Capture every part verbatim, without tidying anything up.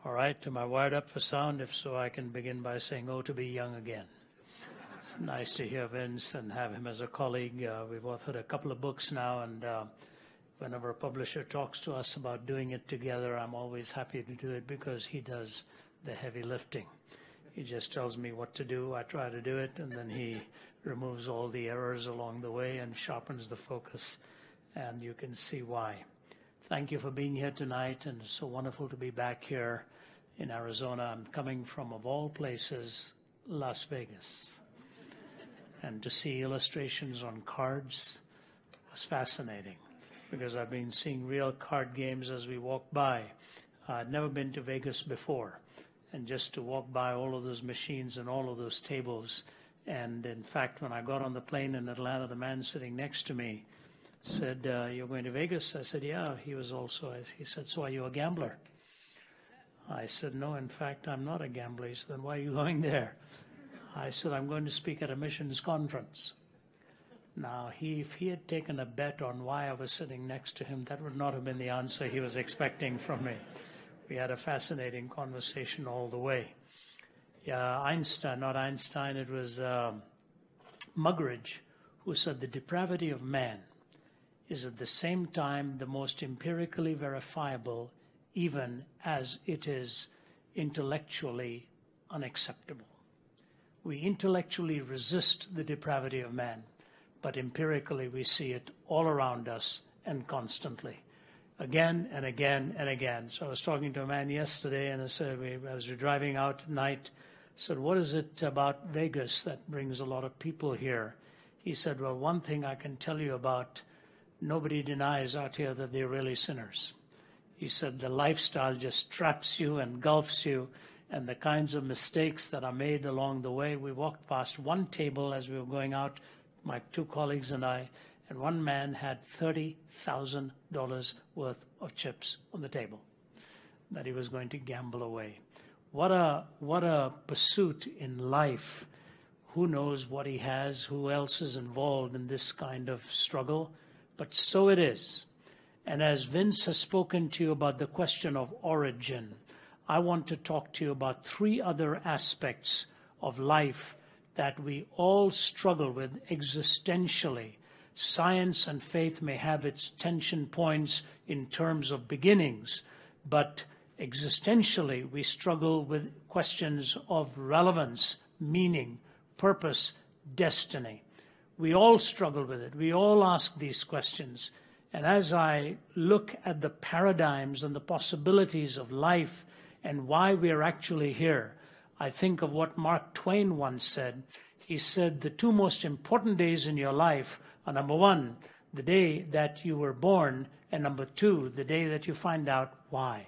All right, am I wired up for sound? If so, I can begin by saying, oh, to be young again. It's nice to hear Vince and have him as a colleague. Uh, we've authored a couple of books now, and uh, whenever a publisher talks to us about doing it together, I'm always happy to do it because he does the heavy lifting. He just tells me what to do, I try to do it, and then he removes all the errors along the way and sharpens the focus, and you can see why. Thank you for being here tonight, and it's so wonderful to be back here in Arizona. I'm coming from, of all places, Las Vegas. And to see illustrations on cards was fascinating because I've been seeing real card games as we walk by. I'd never been to Vegas before, and just to walk by all of those machines and all of those tables. And in fact, when I got on the plane in Atlanta, the man sitting next to me said, uh, you're going to Vegas? I said, yeah. He was also, he said, so are you a gambler? I said, no, in fact, I'm not a gambler. He said, then why are you going there? I said, I'm going to speak at a missions conference. Now, he, if he had taken a bet on why I was sitting next to him, that would not have been the answer he was expecting from me. We had a fascinating conversation all the way. Yeah, Einstein, not Einstein, it was uh, Muggeridge, who said the depravity of man is at the same time the most empirically verifiable, even as it is intellectually unacceptable. We intellectually resist the depravity of man, but empirically we see it all around us and constantly, again and again and again. So I was talking to a man yesterday, and I said, we, as we were driving out at night, I said, what is it about Vegas that brings a lot of people here? He said, well, one thing I can tell you about, nobody denies out here that they're really sinners. He said the lifestyle just traps you, engulfs you, and the kinds of mistakes that are made along the way. We walked past one table as we were going out, my two colleagues and I, and one man had thirty thousand dollars worth of chips on the table that he was going to gamble away. What a, what a pursuit in life. Who knows what he has, who else is involved in this kind of struggle? But so it is. And as Vince has spoken to you about the question of origin, I want to talk to you about three other aspects of life that we all struggle with existentially. Science and faith may have its tension points in terms of beginnings, but existentially we struggle with questions of relevance, meaning, purpose, destiny. We all struggle with it. We all ask these questions. And as I look at the paradigms and the possibilities of life and why we are actually here, I think of what Mark Twain once said. He said the two most important days in your life are, number one, the day that you were born, and number two, the day that you find out why.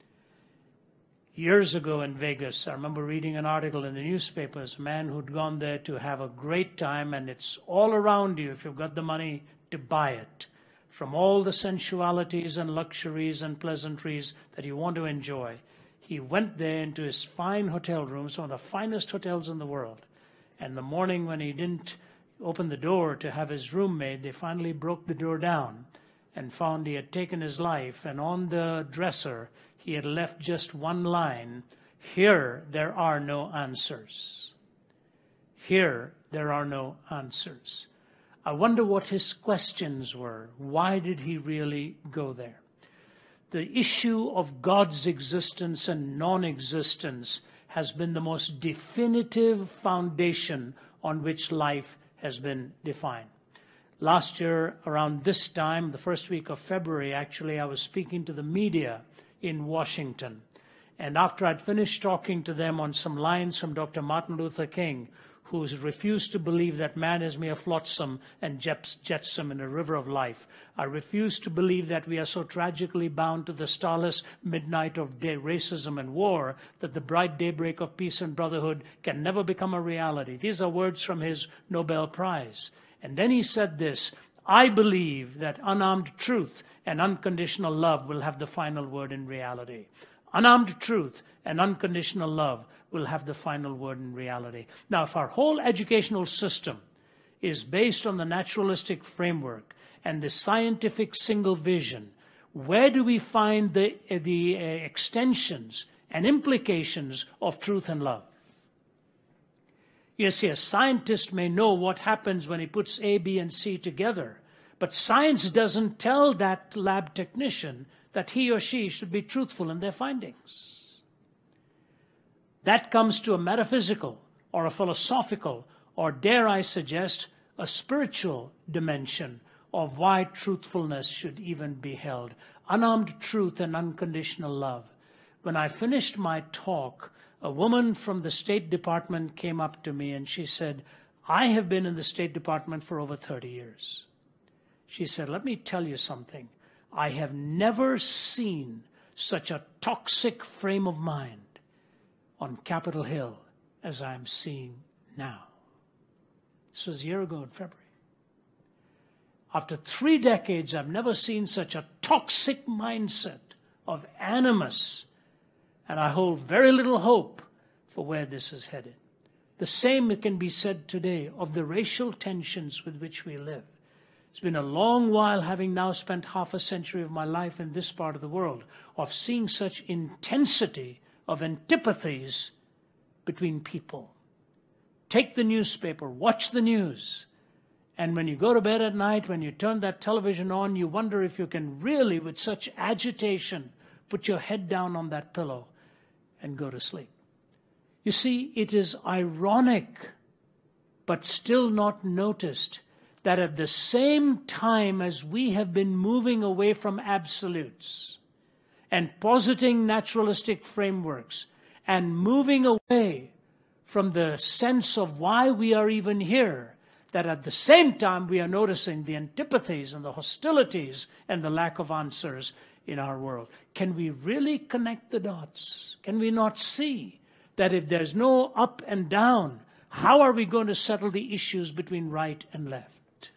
Years ago in Vegas, I remember reading an article in the newspapers, a man who'd gone there to have a great time, and it's all around you if you've got the money to buy it. From all the sensualities and luxuries and pleasantries that you want to enjoy. He went there into his fine hotel room, some of the finest hotels in the world. And the morning when he didn't open the door to have his room made, they finally broke the door down and found he had taken his life. And on the dresser, he had left just one line, here there are no answers. Here there are no answers. I wonder what his questions were. Why did he really go there? The issue of God's existence and non-existence has been the most definitive foundation on which life has been defined. Last year, around this time, the first week of February, actually, I was speaking to the media in Washington. And after I'd finished talking to them on some lines from Doctor Martin Luther King, who refused to believe that man is mere flotsam and jetsam in a river of life. I refuse to believe that we are so tragically bound to the starless midnight of day racism and war that the bright daybreak of peace and brotherhood can never become a reality. These are words from his Nobel Prize. And then he said this, I believe that unarmed truth and unconditional love will have the final word in reality. Unarmed truth and unconditional love will have the final word in reality. Now, if our whole educational system is based on the naturalistic framework and the scientific single vision, where do we find the, the uh, extensions and implications of truth and love. You see, a scientist may know what happens when he puts A, B, and C together, but science doesn't tell that lab technician that he or she should be truthful in their findings. That comes to a metaphysical or a philosophical, or dare I suggest, a spiritual dimension of why truthfulness should even be held. Unarmed truth and unconditional love. When I finished my talk, a woman from the State Department came up to me and she said, I have been in the State Department for over thirty years. She said, let me tell you something. I have never seen such a toxic frame of mind on Capitol Hill as I'm seeing now. This was a year ago in February. After three decades, I've never seen such a toxic mindset of animus, and I hold very little hope for where this is headed. The same can be said today of the racial tensions with which we live. It's been a long while, having now spent half a century of my life in this part of the world, of seeing such intensity of antipathies between people. Take the newspaper, watch the news, and when you go to bed at night, when you turn that television on, you wonder if you can really, with such agitation, put your head down on that pillow and go to sleep. You see, it is ironic, but still not noticed, that at the same time as we have been moving away from absolutes and positing naturalistic frameworks and moving away from the sense of why we are even here, that at the same time we are noticing the antipathies and the hostilities and the lack of answers in our world. Can we really connect the dots? Can we not see that if there's no up and down, how are we going to settle the issues between right and left?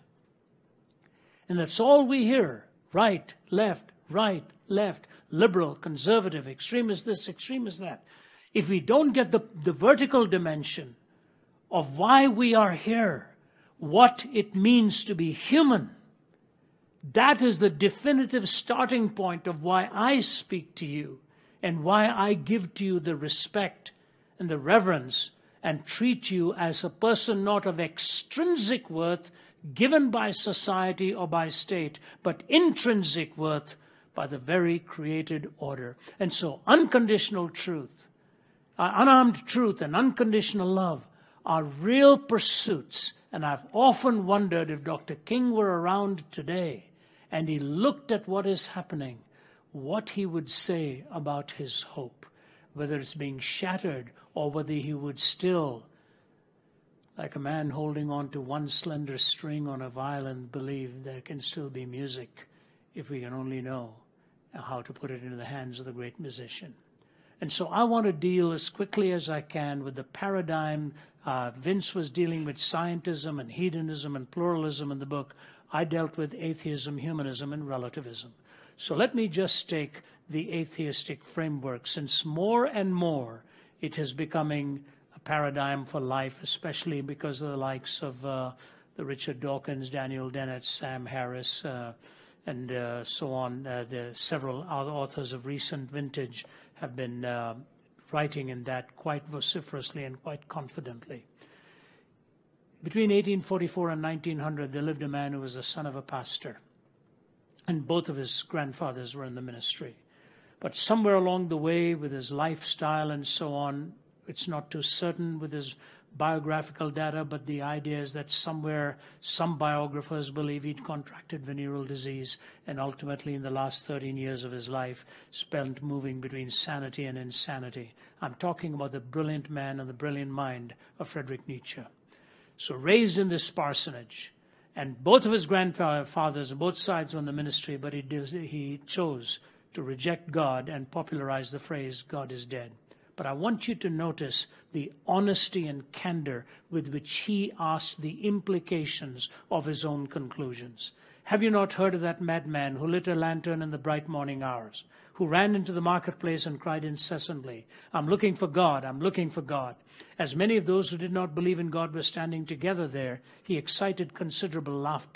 And that's all we hear. Right, left, right, left, liberal, conservative, extreme is this, extreme is that. If we don't get the, the vertical dimension of why we are here, what it means to be human, that is the definitive starting point of why I speak to you and why I give to you the respect and the reverence and treat you as a person not of extrinsic worth given by society or by state, but intrinsic worth by the very created order. And so unconditional truth, uh, unarmed truth and unconditional love are real pursuits. And I've often wondered if Doctor King were around today and he looked at what is happening, what he would say about his hope, whether it's being shattered or whether he would still, like a man holding on to one slender string on a violin, believe there can still be music if we can only know how to put it into the hands of the great musician. And so I want to deal as quickly as I can with the paradigm. Uh, Vince was dealing with scientism and hedonism and pluralism in the book. I dealt with atheism, humanism, and relativism. So let me just take the atheistic framework, since more and more it is becoming a paradigm for life, especially because of the likes of uh, the Richard Dawkins, Daniel Dennett, Sam Harris, uh, and uh, so on. Uh, the several other authors of recent vintage have been uh, writing in that quite vociferously and quite confidently. Between eighteen forty-four and nineteen hundred, there lived a man who was the son of a pastor, and both of his grandfathers were in the ministry. But somewhere along the way, with his lifestyle and so on, it's not too certain with his biographical data, but the idea is that somewhere some biographers believe he'd contracted venereal disease and ultimately in the last thirteen years of his life spent moving between sanity and insanity. I'm talking about the brilliant man and the brilliant mind of Friedrich Nietzsche. So raised in this parsonage, and both of his grandfathers, both sides were in the ministry, but he, did, he chose to reject God and popularize the phrase, God is dead. But I want you to notice the honesty and candor with which he asked the implications of his own conclusions. Have you not heard of that madman who lit a lantern in the bright morning hours, who ran into the marketplace and cried incessantly, I'm looking for God, I'm looking for God. As many of those who did not believe in God were standing together there, he excited considerable laughter.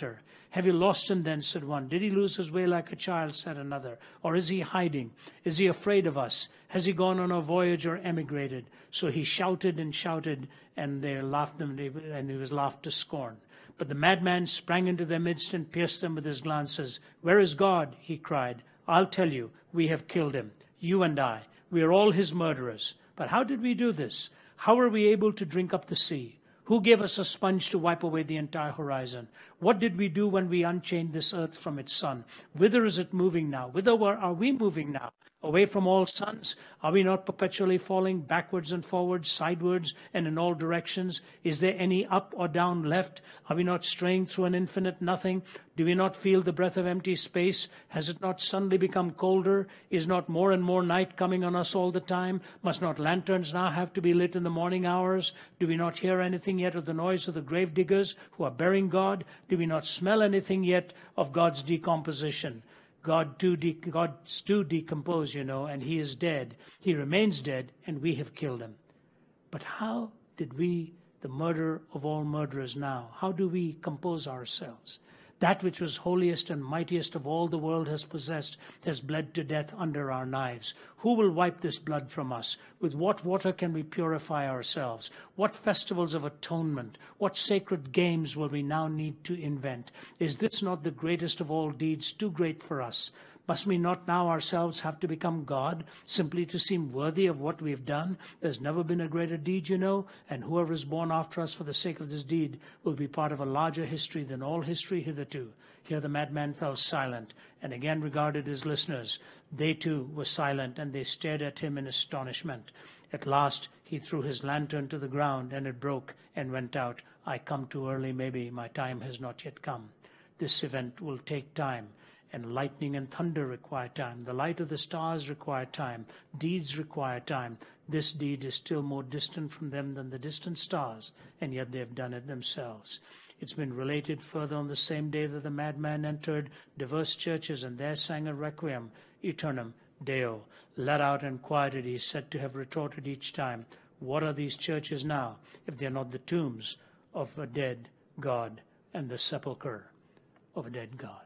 Have you lost him then, said one. Did he lose his way like a child, said another. Or is he hiding? Is he afraid of us? Has he gone on a voyage or emigrated? So he shouted and shouted, and they laughed him, and he was laughed to scorn. But the madman sprang into their midst and pierced them with his glances. Where is God? He cried. I'll tell you, we have killed him, you and I. We are all his murderers. But how did we do this? How were we able to drink up the sea? Who gave us a sponge to wipe away the entire horizon? What did we do when we unchained this earth from its sun? Whither is it moving now? Whither are we moving now? Away from all suns? Are we not perpetually falling backwards and forwards, sidewards and in all directions? Is there any up or down left? Are we not straying through an infinite nothing? Do we not feel the breath of empty space? Has it not suddenly become colder? Is not more and more night coming on us all the time? Must not lanterns now have to be lit in the morning hours? Do we not hear anything yet of the noise of the grave diggers who are burying God? Do we not smell anything yet of God's decomposition? God do de- God's do decompose, you know, and he is dead. He remains dead, and we have killed him. But how did we, the murderer of all murderers now, how do we compose ourselves? That which was holiest and mightiest of all the world has possessed has bled to death under our knives. Who will wipe this blood from us? With what water can we purify ourselves? What festivals of atonement, what sacred games will we now need to invent? Is this not the greatest of all deeds, too great for us? Must we not now ourselves have to become God, simply to seem worthy of what we've done? There's never been a greater deed, you know, and whoever is born after us for the sake of this deed will be part of a larger history than all history hitherto. Here the madman fell silent, and again regarded his listeners. They too were silent, and they stared at him in astonishment. At last he threw his lantern to the ground, and it broke and went out. I come too early, maybe. My time has not yet come. This event will take time. And lightning and thunder require time. The light of the stars require time. Deeds require time. This deed is still more distant from them than the distant stars, and yet they have done it themselves. It's been related further on the same day that the madman entered diverse churches and there sang a requiem, Aeternam Deo. Let out and quieted, he is said to have retorted each time, what are these churches now, if they are not the tombs of a dead God and the sepulchre of a dead God?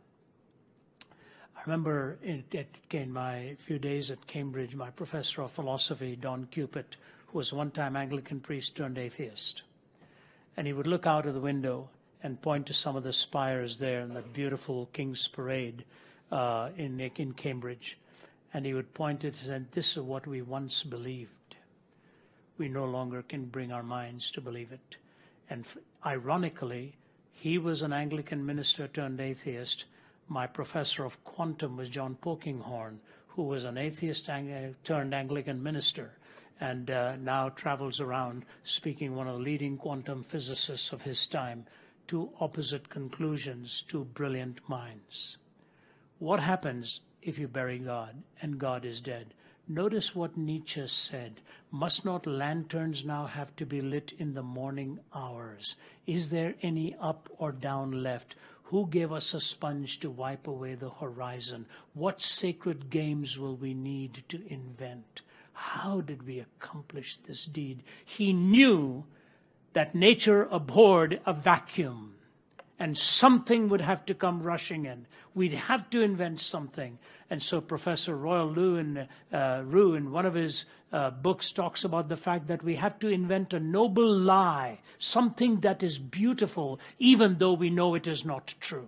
I remember it, it in my few days at Cambridge, my professor of philosophy, Don Cupid, who was one time Anglican priest turned atheist. And he would look out of the window and point to some of the spires there in that beautiful King's Parade uh, in, in Cambridge. And he would point it and say, this is what we once believed. We no longer can bring our minds to believe it. And ironically, he was an Anglican minister turned atheist. My professor of quantum was John Polkinghorne, who was an atheist ang- turned Anglican minister, and uh, now travels around speaking one of the leading quantum physicists of his time. Two opposite conclusions, two brilliant minds. What happens if you bury God and God is dead? Notice what Nietzsche said. Must not lanterns now have to be lit in the morning hours? Is there any up or down left? Who gave us a sponge to wipe away the horizon? What sacred games will we need to invent? How did we accomplish this deed? He knew that nature abhorred a vacuum, and something would have to come rushing in. We'd have to invent something. And so Professor Royal Liu in, uh, Rue, in one of his uh, books, talks about the fact that we have to invent a noble lie, something that is beautiful, even though we know it is not true.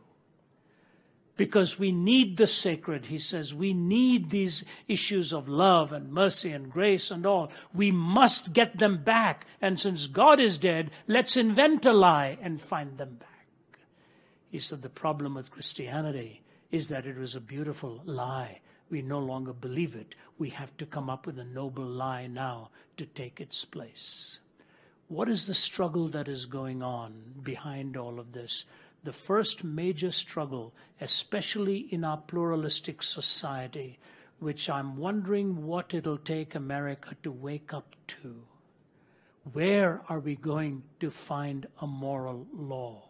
Because we need the sacred, he says. We need these issues of love and mercy and grace and all. We must get them back. And since God is dead, let's invent a lie and find them back. He said the problem with Christianity is that it was a beautiful lie. We no longer believe it. We have to come up with a noble lie now to take its place. What is the struggle that is going on behind all of this? The first major struggle, especially in our pluralistic society, which I'm wondering what it'll take America to wake up to. Where are we going to find a moral law?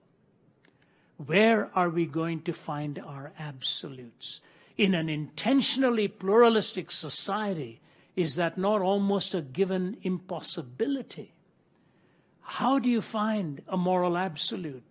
Where are we going to find our absolutes? In an intentionally pluralistic society, is that not almost a given impossibility? How do you find a moral absolute?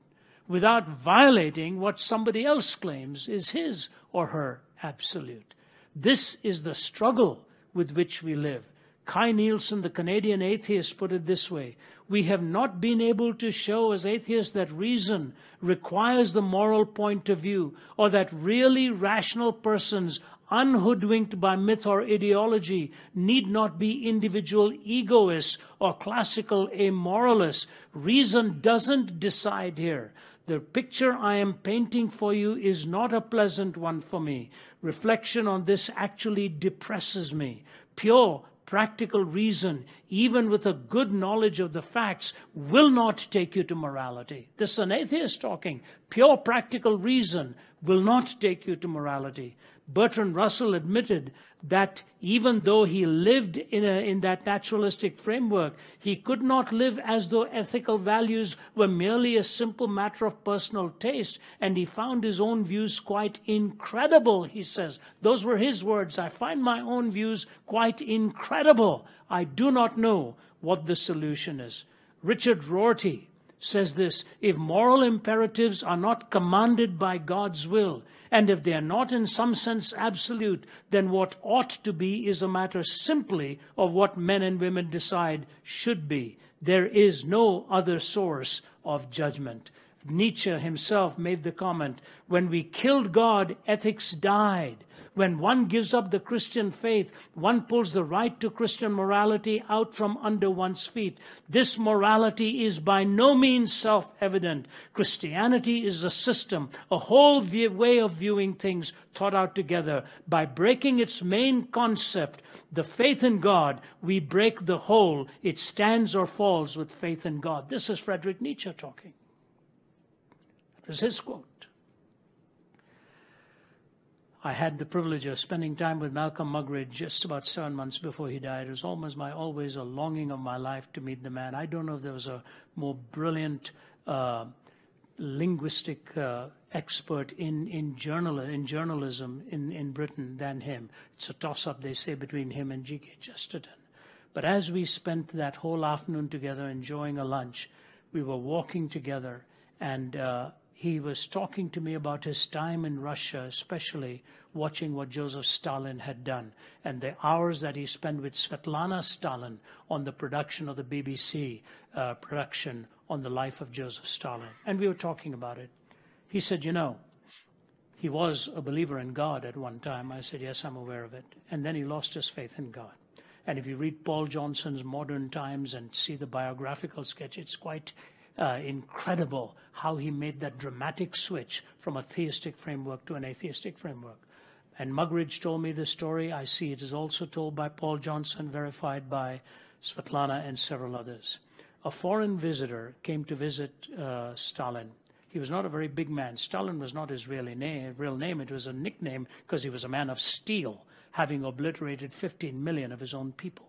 without violating what somebody else claims is his or her absolute. This is the struggle with which we live. Kai Nielsen, the Canadian atheist, put it this way: we have not been able to show as atheists that reason requires the moral point of view, or that really rational persons, unhoodwinked by myth or ideology, need not be individual egoists or classical amoralists. Reason doesn't decide here. The picture I am painting for you is not a pleasant one for me. Reflection on this actually depresses me. Pure, practical reason, even with a good knowledge of the facts, will not take you to morality. This is an atheist talking. Pure, practical reason will not take you to morality. Bertrand Russell admitted that even though he lived in, a, in that naturalistic framework, he could not live as though ethical values were merely a simple matter of personal taste, and he found his own views quite incredible, he says. Those were his words. I find my own views quite incredible. I do not know what the solution is. Richard Rorty says this: if moral imperatives are not commanded by God's will, and if they are not in some sense absolute, then what ought to be is a matter simply of what men and women decide should be. There is no other source of judgment. Nietzsche himself made the comment, when we killed God, ethics died. When one gives up the Christian faith, one pulls the right to Christian morality out from under one's feet. This morality is by no means self-evident. Christianity is a system, a whole view, way of viewing things thought out together. By breaking its main concept, the faith in God, we break the whole. It stands or falls with faith in God. This is Friedrich Nietzsche talking. That was his quote. I had the privilege of spending time with Malcolm Muggeridge just about seven months before he died. It was almost my always a longing of my life to meet the man. I don't know if there was a more brilliant uh, linguistic uh, expert in in journal in journalism in, in Britain than him. It's a toss-up, they say, between him and G K Chesterton. But as we spent that whole afternoon together enjoying a lunch, we were walking together, and uh, he was talking to me about his time in Russia, especially watching what Joseph Stalin had done, and the hours that he spent with Svetlana Stalin on the production of the B B C uh, production on the life of Joseph Stalin. And we were talking about it. He said, you know, he was a believer in God at one time. I said, yes, I'm aware of it. And then he lost his faith in God. And if you read Paul Johnson's Modern Times and see the biographical sketch, it's quite Uh, incredible how he made that dramatic switch from a theistic framework to an atheistic framework. And Muggeridge told me the story. I see it is also told by Paul Johnson, verified by Svetlana and several others. A foreign visitor came to visit uh, Stalin. He was not a very big man. Stalin was not his really name, real name. It was a nickname because he was a man of steel, having obliterated fifteen million of his own people.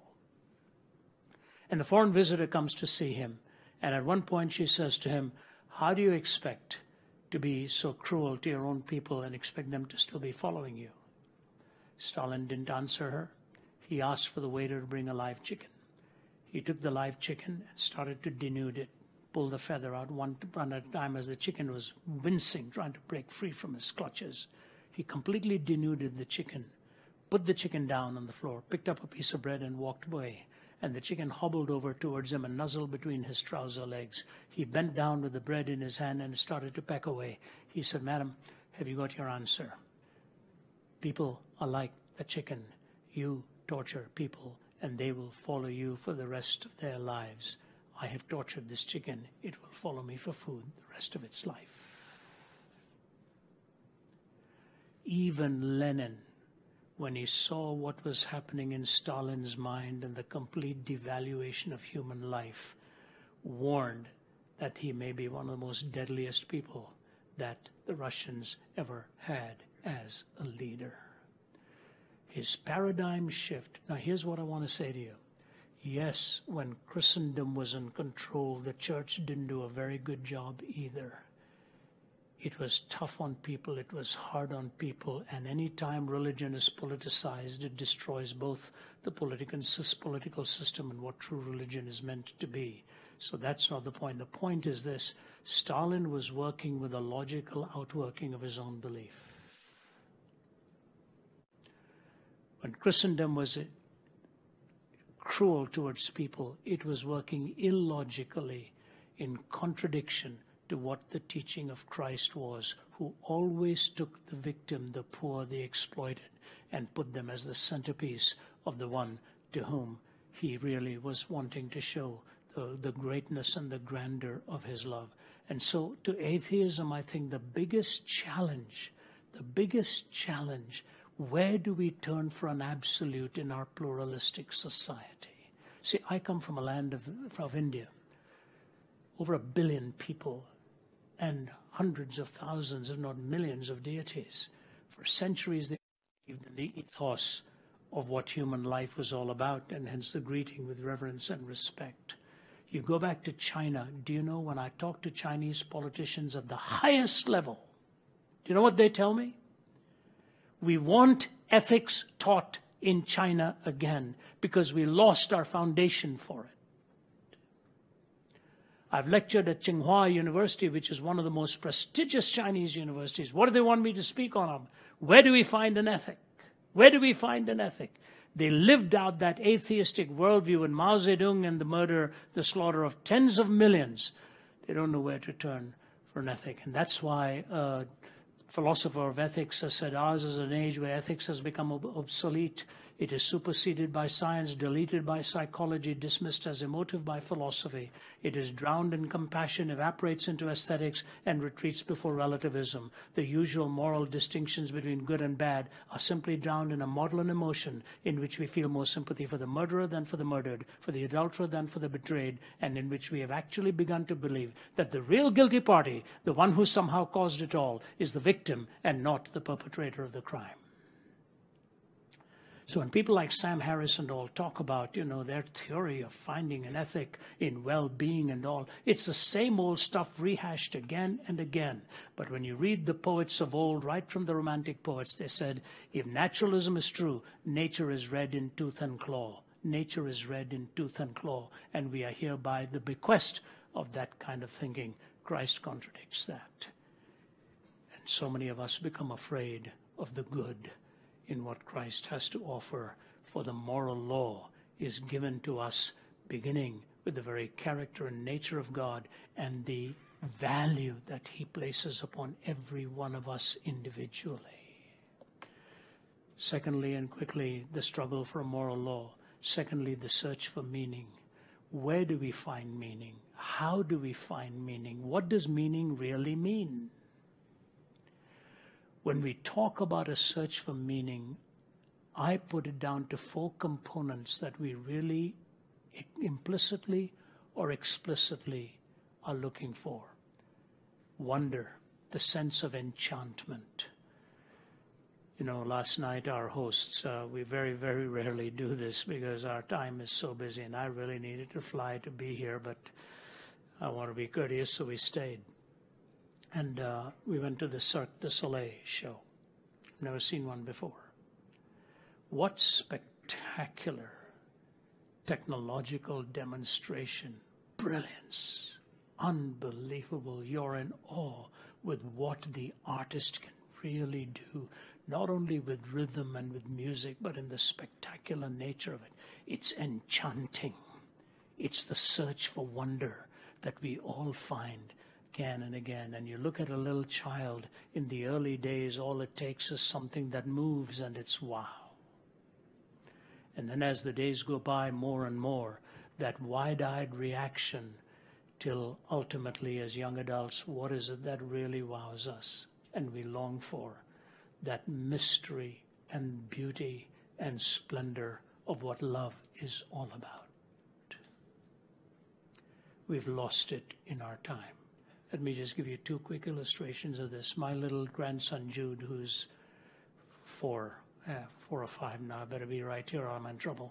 And the foreign visitor comes to see him. And at one point she says to him, how do you expect to be so cruel to your own people and expect them to still be following you? Stalin didn't answer her. He asked for the waiter to bring a live chicken. He took the live chicken and started to denude it, pull the feather out one, one at a time as the chicken was wincing, trying to break free from his clutches. He completely denuded the chicken, put the chicken down on the floor, picked up a piece of bread and walked away. And the chicken hobbled over towards him and nuzzled between his trouser legs. He bent down with the bread in his hand and started to peck away. He said, madam, have you got your answer? People are like the chicken. You torture people and they will follow you for the rest of their lives. I have tortured this chicken. It will follow me for food the rest of its life. Even Lenin, when he saw what was happening in Stalin's mind and the complete devaluation of human life, warned that he may be one of the most deadliest people that the Russians ever had as a leader. His paradigm shift. Now here's what I want to say to you. Yes, when Christendom was in control, the church didn't do a very good job either. It was tough on people, it was hard on people, and any time religion is politicized, it destroys both the political, political system and what true religion is meant to be. So that's not the point. The point is this: Stalin was working with a logical outworking of his own belief. When Christendom was cruel towards people, it was working illogically in contradiction to what the teaching of Christ was, who always took the victim, the poor, the exploited, and put them as the centerpiece of the one to whom he really was wanting to show the, the greatness and the grandeur of his love. And so to atheism, I think the biggest challenge, the biggest challenge, where do we turn for an absolute in our pluralistic society? See, I come from a land of, of India, over a billion people, and hundreds of thousands, if not millions, of deities. For centuries, they believed in the ethos of what human life was all about, and hence the greeting with reverence and respect. You go back to China, do you know, when I talk to Chinese politicians at the highest level, do you know what they tell me? We want ethics taught in China again because we lost our foundation for it. I've lectured at Tsinghua University, which is one of the most prestigious Chinese universities. What do they want me to speak on? Where do we find an ethic? Where do we find an ethic? They lived out that atheistic worldview in Mao Zedong and the murder, the slaughter of tens of millions. They don't know where to turn for an ethic. And that's why a philosopher of ethics has said ours is an age where ethics has become ob- obsolete. It is superseded by science, deleted by psychology, dismissed as emotive by philosophy. It is drowned in compassion, evaporates into aesthetics, and retreats before relativism. The usual moral distinctions between good and bad are simply drowned in a maudlin emotion in which we feel more sympathy for the murderer than for the murdered, for the adulterer than for the betrayed, and in which we have actually begun to believe that the real guilty party, the one who somehow caused it all, is the victim and not the perpetrator of the crime. So when people like Sam Harris and all talk about, you know, their theory of finding an ethic in well-being and all, it's the same old stuff rehashed again and again. But when you read the poets of old, right from the Romantic poets, they said, if naturalism is true, nature is red in tooth and claw. Nature is red in tooth and claw. And we are here by the bequest of that kind of thinking. Christ contradicts that. And so many of us become afraid of the good in what Christ has to offer, for the moral law is given to us beginning with the very character and nature of God and the value that he places upon every one of us individually. Secondly, and quickly, the struggle for a moral law. Secondly, the search for meaning. Where do we find meaning? How do we find meaning? What does meaning really mean? When we talk about a search for meaning, I put it down to four components that we really implicitly or explicitly are looking for. Wonder, the sense of enchantment. You know, last night our hosts, uh, we very, very rarely do this because our time is so busy, and I really needed to fly to be here, but I want to be courteous, so we stayed. And uh, we went to the Cirque du Soleil show. Never seen one before. What spectacular technological demonstration. Brilliance. Unbelievable. You're in awe with what the artist can really do, not only with rhythm and with music, but in the spectacular nature of it. It's enchanting. It's the search for wonder that we all find again and again. And you look at a little child in the early days, all it takes is something that moves and it's wow. And then as the days go by more and more, that wide-eyed reaction till ultimately as young adults, what is it that really wows us and we long for? That mystery and beauty and splendor of what love is all about. We've lost it in our time. Let me just give you two quick illustrations of this. My little grandson, Jude, who's four, uh, four or five now, I better be right here or I'm in trouble.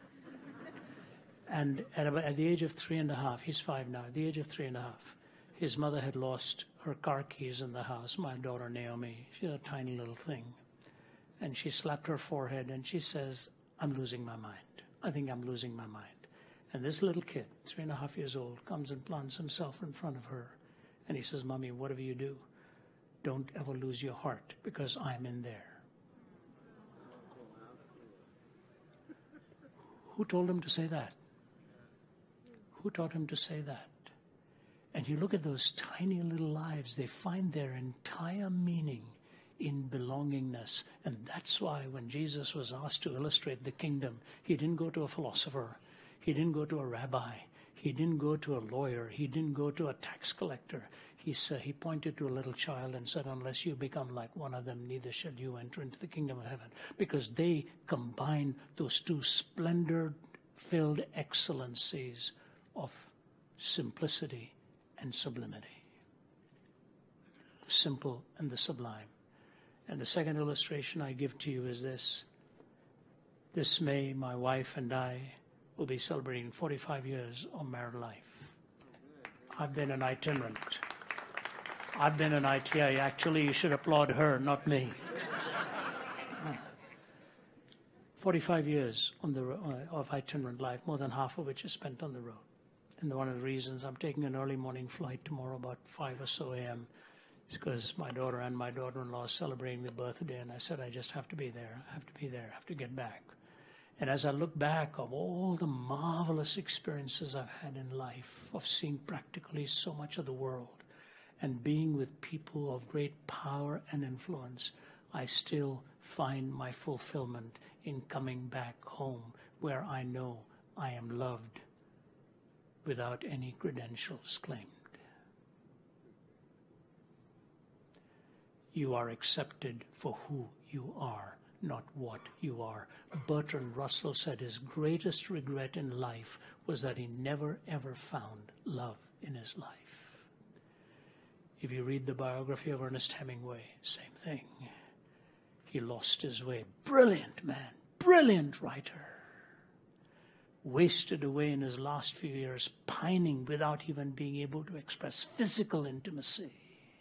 And at, about, at the age of three and a half, he's five now, at the age of three and a half, his mother had lost her car keys in the house, my daughter Naomi. She's a tiny little thing. And she slapped her forehead and she says, I'm losing my mind. I think I'm losing my mind. And this little kid, three and a half years old, comes and plants himself in front of her. And he says, Mommy, whatever you do, don't ever lose your heart because I'm in there. Who told him to say that? Who taught him to say that? And you look at those tiny little lives, they find their entire meaning in belongingness. And that's why when Jesus was asked to illustrate the kingdom, he didn't go to a philosopher. He didn't go to a rabbi. He didn't go to a lawyer. He didn't go to a tax collector. He said, he pointed to a little child and said, unless you become like one of them, neither shall you enter into the kingdom of heaven. Because they combine those two splendor-filled excellencies of simplicity and sublimity. The simple and the sublime. And the second illustration I give to you is this. This May, my wife and I will be celebrating forty-five years of married life. I've been an itinerant. I've been an I T I. Actually, you should applaud her, not me. forty-five years on the uh, of itinerant life, more than half of which is spent on the road. And one of the reasons I'm taking an early morning flight tomorrow about five or so a m is because my daughter and my daughter-in-law are celebrating the birthday, and I said, I just have to be there. I have to be there. I have to get back. And as I look back of all the marvelous experiences I've had in life, of seeing practically so much of the world, and being with people of great power and influence, I still find my fulfillment in coming back home where I know I am loved without any credentials claimed. You are accepted for who you are, not what you are. Bertrand Russell said his greatest regret in life was that he never ever found love in his life. If you read the biography of Ernest Hemingway, same thing. He lost his way. Brilliant man, brilliant writer. Wasted away in his last few years, pining without even being able to express physical intimacy.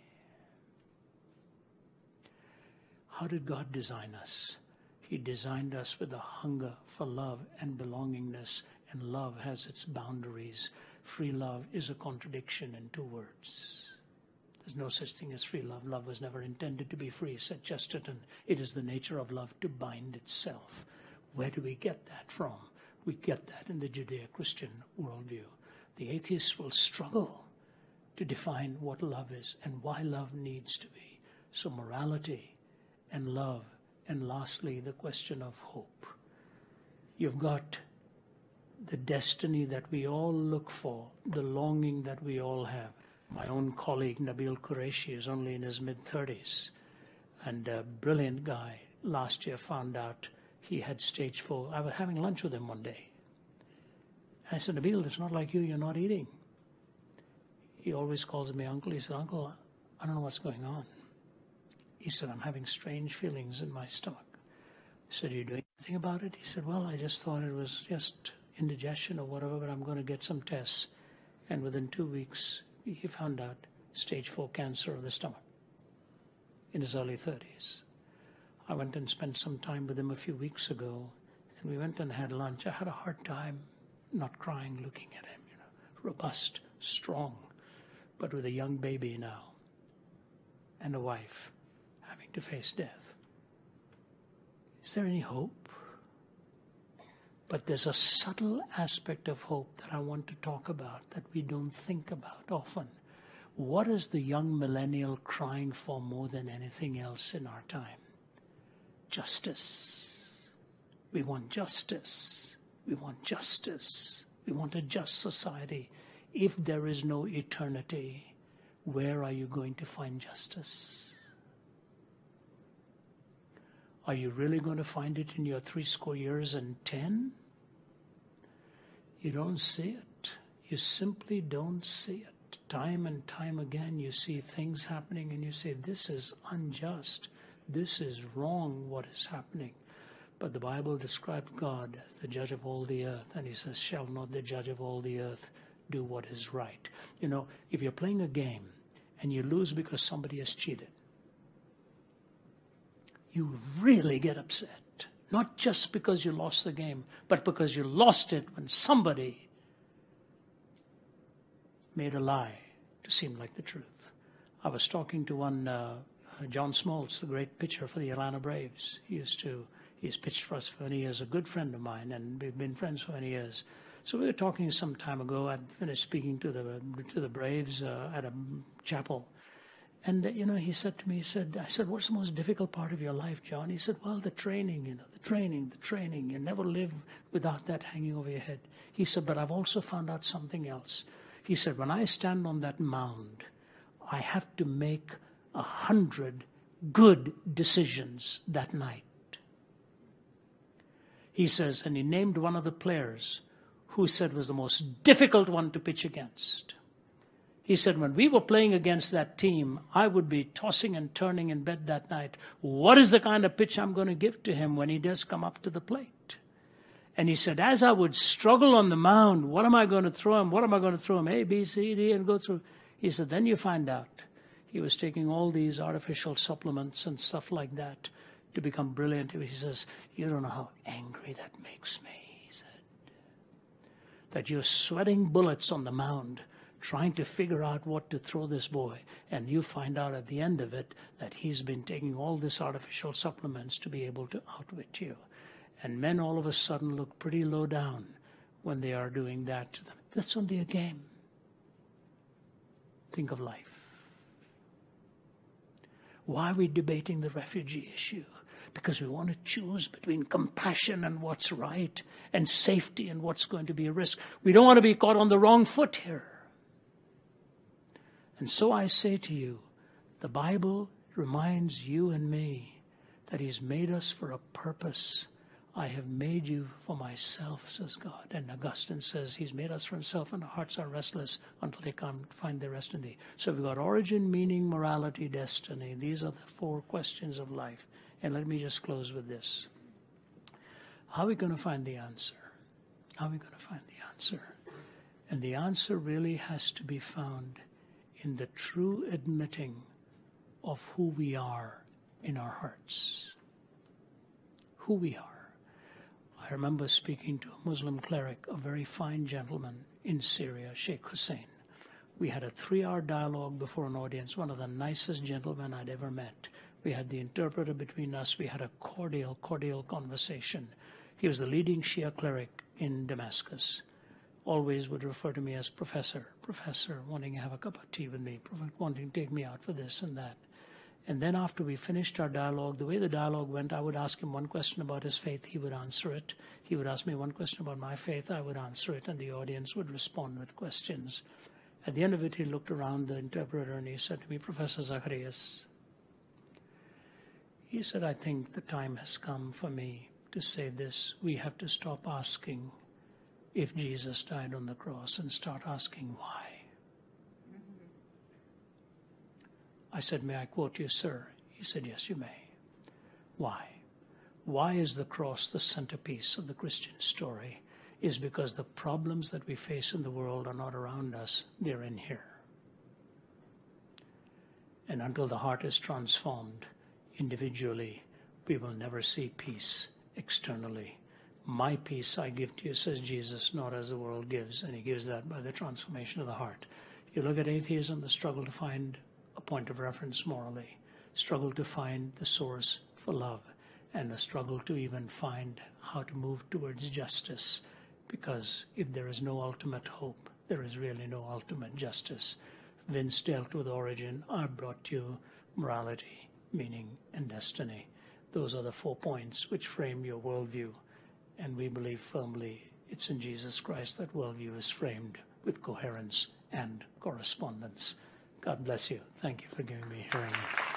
How did God design us? He designed us with a hunger for love and belongingness, and love has its boundaries. Free love is a contradiction in two words. There's no such thing as free love. Love was never intended to be free, said Chesterton. It is the nature of love to bind itself. Where do we get that from? We get that in the Judeo-Christian worldview. The atheists will struggle to define what love is and why love needs to be. So morality and love, and lastly, the question of hope. You've got the destiny that we all look for, the longing that we all have. My own colleague, Nabil Qureshi, is only in his mid-thirties, and a brilliant guy. Last year found out he had stage four. I was having lunch with him one day. I said, Nabil, it's not like you, you're not eating. He always calls me uncle. He said, Uncle, I don't know what's going on. He said, I'm having strange feelings in my stomach. I said, are you doing anything about it? He said, well, I just thought it was just indigestion or whatever, but I'm going to get some tests. And within two weeks, he found out stage four cancer of the stomach in his early thirties. I went and spent some time with him a few weeks ago, and we went and had lunch. I had a hard time not crying looking at him, you know, robust, strong, but with a young baby now and a wife having to face death. Is there any hope? But there's a subtle aspect of hope that I want to talk about that we don't think about often. What is the young millennial crying for more than anything else in our time? Justice. We want justice. We want justice. We want a just society. If there is no eternity, where are you going to find justice? Are you really going to find it in your three score years and ten? You don't see it. You simply don't see it. Time and time again you see things happening and you say, this is unjust. This is wrong what is happening. But the Bible described God as the judge of all the earth. And he says, shall not the judge of all the earth do what is right? You know, if you're playing a game and you lose because somebody has cheated, you really get upset. Not just because you lost the game, but because you lost it when somebody made a lie to seem like the truth. I was talking to one, uh, John Smoltz, the great pitcher for the Atlanta Braves. He used to, he's pitched for us for many years, a good friend of mine, and we've been friends for many years. So we were talking some time ago. I'd finished speaking to the to the Braves uh, at a chapel. And, uh, you know, he said to me, he said, I said, what's the most difficult part of your life, John? He said, well, the training, you know, the training, the training. You never live without that hanging over your head. He said, but I've also found out something else. He said, when I stand on that mound, I have to make a hundred good decisions that night. He says, and he named one of the players who said was the most difficult one to pitch against. He said, when we were playing against that team, I would be tossing and turning in bed that night. What is the kind of pitch I'm going to give to him when he does come up to the plate? And he said, as I would struggle on the mound, what am I going to throw him? What am I going to throw him? A, B, C, D, and go through. He said, then you find out he was taking all these artificial supplements and stuff like that to become brilliant. He says, you don't know how angry that makes me, he said. That you're sweating bullets on the mound, trying to figure out what to throw this boy. And you find out at the end of it that he's been taking all this artificial supplements to be able to outwit you. And men all of a sudden look pretty low down when they are doing that to them. That's only a game. Think of life. Why are we debating the refugee issue? Because we want to choose between compassion and what's right, and safety and what's going to be a risk. We don't want to be caught on the wrong foot here. And so I say to you, the Bible reminds you and me that He's made us for a purpose. I have made you for myself, says God. And Augustine says He's made us for Himself, and our hearts are restless until they come find their rest in Thee. So we've got origin, meaning, morality, destiny. These are the four questions of life. And let me just close with this. How are we going to find the answer? How are we going to find the answer? And the answer really has to be found in the true admitting of who we are in our hearts. Who we are. I remember speaking to a Muslim cleric, a very fine gentleman in Syria, Sheikh Hussein. We had a three-hour dialogue before an audience, one of the nicest gentlemen I'd ever met. We had the interpreter between us. We had a cordial, cordial conversation. He was the leading Shia cleric in Damascus. Always would refer to me as professor, professor, wanting to have a cup of tea with me, wanting to take me out for this and that. And then after we finished our dialogue, the way the dialogue went, I would ask him one question about his faith, he would answer it. He would ask me one question about my faith, I would answer it, and the audience would respond with questions. At the end of it, he looked around the interpreter and he said to me, Professor Zacharias, he said, I think the time has come for me to say this. We have to stop asking if Jesus died on the cross and start asking why. I said, may I quote you, sir? He said, yes, you may. Why? Why is the cross the centerpiece of the Christian story? Is because the problems that we face in the world are not around us, they're in here. And until the heart is transformed individually, we will never see peace externally. My peace I give to you, says Jesus, not as the world gives. And He gives that by the transformation of the heart. You look at atheism, the struggle to find a point of reference morally, struggle to find the source for love, and a struggle to even find how to move towards justice. Because if there is no ultimate hope, there is really no ultimate justice. Vince dealt with origin. I brought you morality, meaning, and destiny. Those are the four points which frame your worldview. And we believe firmly it's in Jesus Christ that worldview is framed with coherence and correspondence. God bless you. Thank you for giving me hearing.